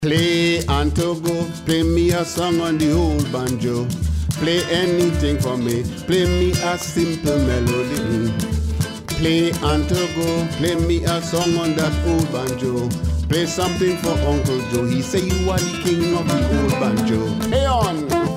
Play and to go, play me a song on the old banjo. Play anything for me, play me a simple melody. Play and to go, play me a song on that old banjo. Play something for Uncle Joe, he say you are the king of the old banjo. Play on!